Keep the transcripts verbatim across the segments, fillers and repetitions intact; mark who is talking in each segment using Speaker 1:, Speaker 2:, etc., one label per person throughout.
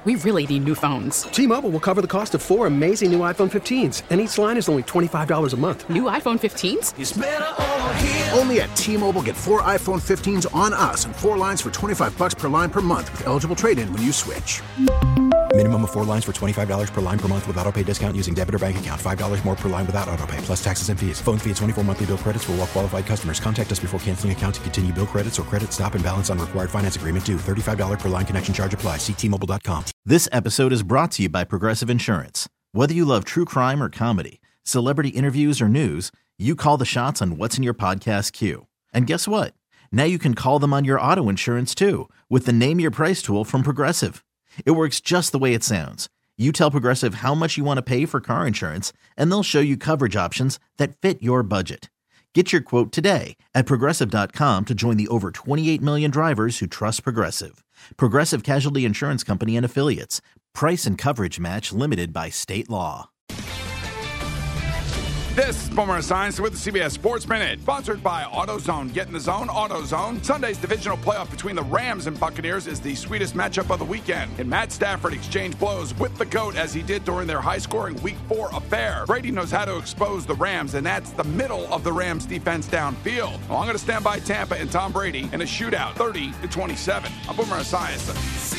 Speaker 1: We really need new phones.
Speaker 2: T-Mobile will cover the cost of four amazing new iPhone fifteens, and each line is only twenty-five dollars a month.
Speaker 1: New iPhone fifteens?
Speaker 3: It's better over here.
Speaker 4: Only at T-Mobile, get four iPhone fifteens on us and four lines for twenty-five dollars per line per month with eligible trade-in when you switch.
Speaker 5: Minimum of four lines for twenty-five dollars per line per month with autopay discount using debit or bank account. five dollars more per line without autopay, plus taxes and fees. Phone fee at twenty-four monthly bill credits for well-qualified customers. Contact us before canceling account to continue bill credits or credit stop and balance on required finance agreement due. thirty-five dollars per line connection charge applies. See T Mobile dot com.
Speaker 6: This episode is brought to you by Progressive Insurance. Whether you love true crime or comedy, celebrity interviews or news, you call the shots on what's in your podcast queue. And guess what? Now you can call them on your auto insurance too with the Name Your Price tool from Progressive. It works just the way it sounds. You tell Progressive how much you want to pay for car insurance, and they'll show you coverage options that fit your budget. Get your quote today at Progressive dot com to join the over twenty-eight million drivers who trust Progressive. Progressive Casualty Insurance Company and Affiliates. Price and coverage match limited by state law.
Speaker 7: This is Boomer Esiason with the C B S Sports Minute, sponsored by AutoZone. Get in the zone, AutoZone. Sunday's divisional playoff between the Rams and Buccaneers is the sweetest matchup of the weekend. And Matt Stafford exchanged blows with the GOAT as he did during their high-scoring Week four affair. Brady knows how to expose the Rams, and that's the middle of the Rams' defense downfield. Well, I'm going to stand by Tampa and Tom Brady in a shootout, thirty to twenty-seven. I'm Boomer Esiason.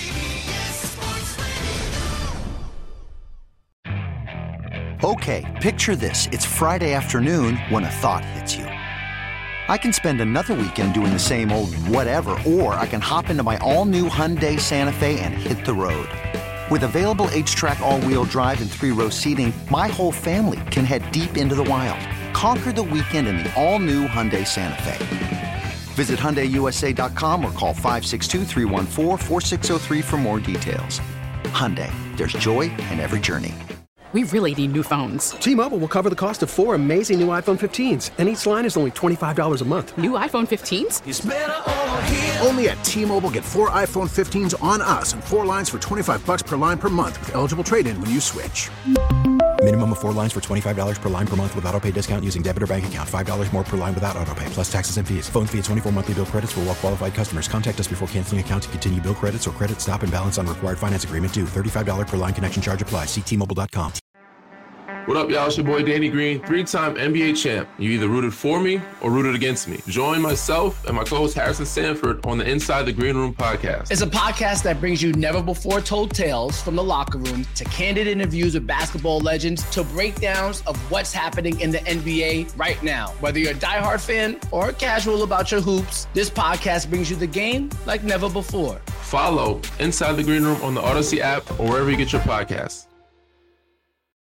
Speaker 8: Okay, picture this. It's Friday afternoon when a thought hits you. I can spend another weekend doing the same old whatever, or I can hop into my all-new Hyundai Santa Fe and hit the road. With available H-Track all-wheel drive and three-row seating, my whole family can head deep into the wild. Conquer the weekend in the all-new Hyundai Santa Fe. Visit Hyundai U S A dot com or call five six two, three one four, four six zero three for more details. Hyundai, there's joy in every journey.
Speaker 1: We really need new phones.
Speaker 2: T-Mobile will cover the cost of four amazing new iPhone fifteens, and each line is only twenty-five dollars a month.
Speaker 1: New iPhone fifteens?
Speaker 3: It's better over here.
Speaker 4: Only at T-Mobile, get four iPhone fifteens on us and four lines for twenty-five dollars per line per month with eligible trade-in when you switch.
Speaker 5: Minimum of four lines for twenty-five dollars per line per month with autopay discount using debit or bank account. five dollars more per line without autopay, plus taxes and fees. Phone fee at twenty-four monthly bill credits for well-qualified customers. Contact us before canceling account to continue bill credits or credit stop and balance on required finance agreement due. thirty-five dollars per line connection charge applies. See T Mobile dot com.
Speaker 9: What up, y'all? It's your boy Danny Green, three-time N B A champ. You either rooted for me or rooted against me. Join myself and my co-host Harrison Sanford on the Inside the Green Room podcast.
Speaker 10: It's a podcast that brings you never-before-told tales from the locker room to candid interviews with basketball legends to breakdowns of what's happening in the N B A right now. Whether you're a diehard fan or casual about your hoops, this podcast brings you the game like never before.
Speaker 9: Follow Inside the Green Room on the Odyssey app or wherever you get your podcasts.